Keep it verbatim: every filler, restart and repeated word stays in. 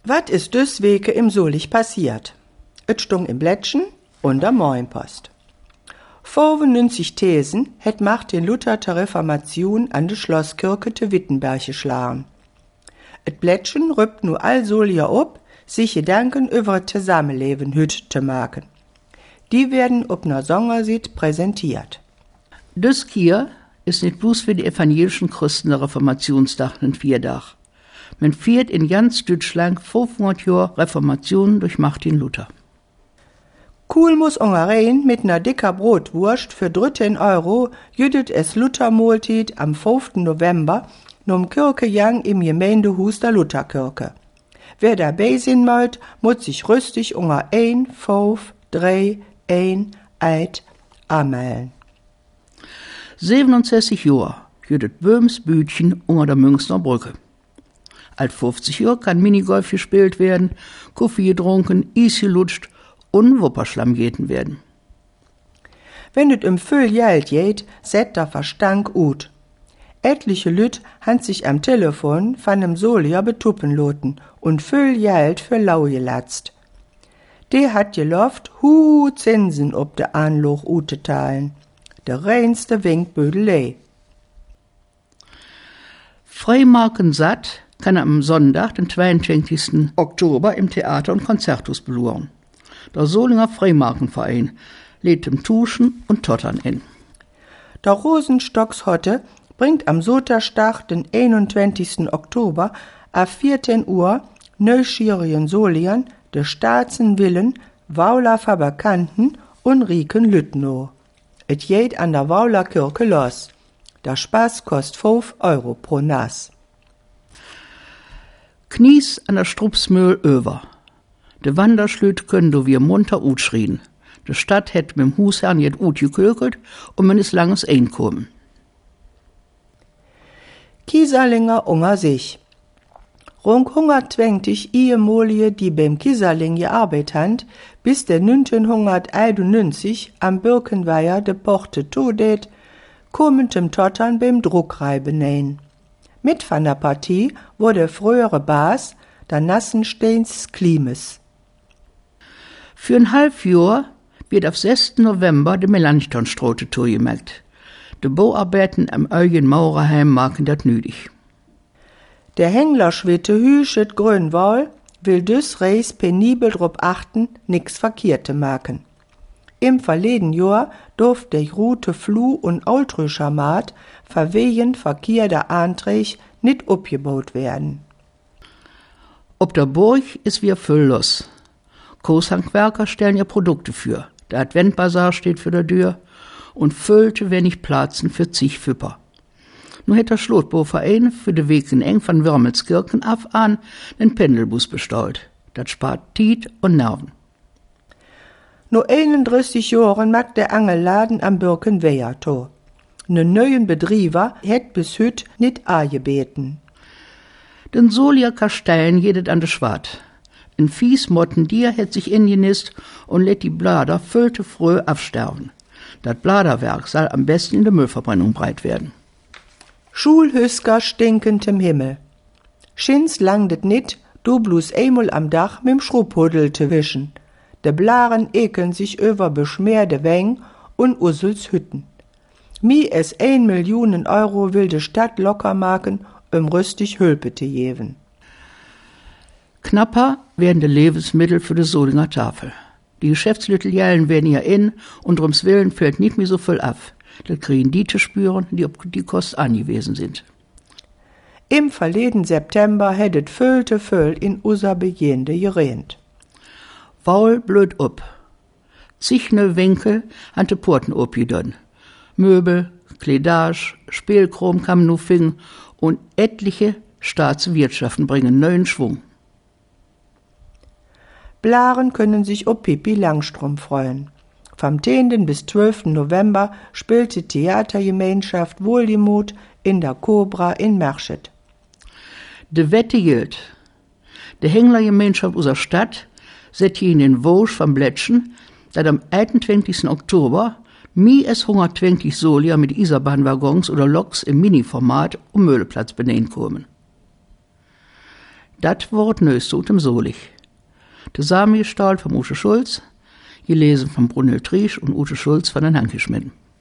Was ist dus Weke im Solich passiert? Et stung im Blättchen und der Morgenpost. fünfundneunzig Thesen het Martin Luther zur Reformation an de Schlosskirche te Wittenberg geschlagen. Et Blättchen rübt nu all Solier op, sich Gedanken über das Zusammenleben hüt zu machen. Die werden ob ner Songersied präsentiert. Das hier ist nicht bloß für die evangelischen Christen der Reformationstag ein Vierdach. Man feiert in ganz Deutschland fünfhundert Jahre Reformation durch Martin Luther. Cool muss ungerein mit ner dicker Brotwurst für dreizehn Euro jüdet es Luthermahltit am fünften November num Kirchejang im Gemeindehus der Lutherkirche. Wer dabei sein möcht, muss sich rüstig unger ein, fünf, drei, ein, eid anmelden. siebenundsechzig Jahre jüdet Böhms Bütchen unter der Münchner Brücke. Alt fünfzig Jahre kann Minigolf gespielt werden, Kaffee getrunken, Eis gelutscht und Wupperschlamm geten werden. Wenn et um viel Geld geht, set der Verstank ut. Etliche Lüt han sich am Telefon von nem Solier betuppen loten und viel Geld für lau gelatzt. De hat geloft, hu Zinsen ob de Anloch ute teilen. Der reinste Winkbödelei. Freimarken satt kann er am Sonntag, den zweiundzwanzigsten Oktober, im Theater und Konzerthus beluren. Der Solinger Freimarkenverein lädt dem Tuschen und Tottern in. Der Rosenstockshotte bringt am Soterstag, den einundzwanzigsten Oktober, a vierzehn Uhr neuschierigen Soliern de Staatsen Willen, Wauler Fabrikanten und Rieken Lüttnow. Et geht an der Wauler Kirche los. Der Spaß kost fünf Euro pro Nas. Knies an der Strupsmühl över. De Wanderschlüt können do wir munter utschrien. De Stadt het mit dem Husherrn jet ut gekirkelt und man is langes Einkommen. Kieserlinger unger sich. Rund hundertzwanzig Ehemalige, die beim Kieserling gearbeitet han, bis der neunzehnhunderteinundneunzig am Birkenweiher de Porte todet, kommen dem Tottern beim Druckreiben ein. Mit von der Partie wurde frühere Bas, der Nassensteins Klimes. Für ein halb Jahr wird auf sechsten November de Melanchthonstrote zugemerkt. De Bauarbeiten am Eugen Maurerheim machen dat nötig. Der Hängler Schwitte Hüschet Grönwall will dus reis penibel drop achten, nix Verkehrte machen. Im verleden Jahr durft der Route Fluh und Altrüscher Maat verwehen Verkehr der Anträge nicht abgebaut werden. Ob der Burg ist wir fülllos. Großhandwerker stellen ja Produkte für. Der Adventbazar steht für der Tür und füllte wenig Platzen für zig Füpper. Nun hätt der Schlotbauverein für de Weg in eng von Würmelskirchen af an den Pendelbus bestellt. Das spart Tiet und Nerven. Nur einunddreißig Jahren mag der Angelladen am Birkenweiher to. Ne neuen Betrieber hätt bis hüt nit angebeten. Den Solier Kastellen jedet an de Schwart. Ein fies Mottendier hätt sich ingenist und lädt die Blader füllte früh absterben. Das Bladerwerk soll am besten in der Müllverbrennung breit werden. Schulhüsker stinkend im Himmel. Schins langtet nit, du bloß einmal am Dach mit'm Schrubhuddel te wischen. De Blaren ekeln sich über beschmierte Weng und Ussels Hütten. Mi es ein Millionen Euro will de Stadt locker machen, um rüstig Hülpe te jeven. Knapper werden de Lebensmittel für de Solinger Tafel. Die Geschäftslütteljellen werden ja in und drums Willen fällt nicht mehr so viel ab. Das kriegen die zu spüren, die ob die Kost angewiesen sind. Im verleden September hättet füllte Füll in unser Begehende gerennt. Waul blöd up. Zichne Winkel han de Porten opgedon. Möbel, Kleidage, Spielkrom kam nu fing und etliche Staatswirtschaften bringen neuen Schwung. Blaren können sich ob Pippi Langstrumpf freuen. Vom zehnten bis zwölften November spielt die Theatergemeinschaft Wohlgemut in der Cobra in Merschet. De Wette gilt. De Hänglergemeinschaft unserer Stadt set hier in den Wosch vom Blättchen, dat am einundzwanzigsten Oktober mi es hundertzwanzig Solier mit Isarbahnwaggons oder Loks im Mini-Format um Möhleplatz benehmen kommen. Dat Wort nös zu dem Solich. Zusammengestalt vom Ute Schulz, gelesen von Brunhild Triesch und Ute Schulz von den Hanke Schmidten.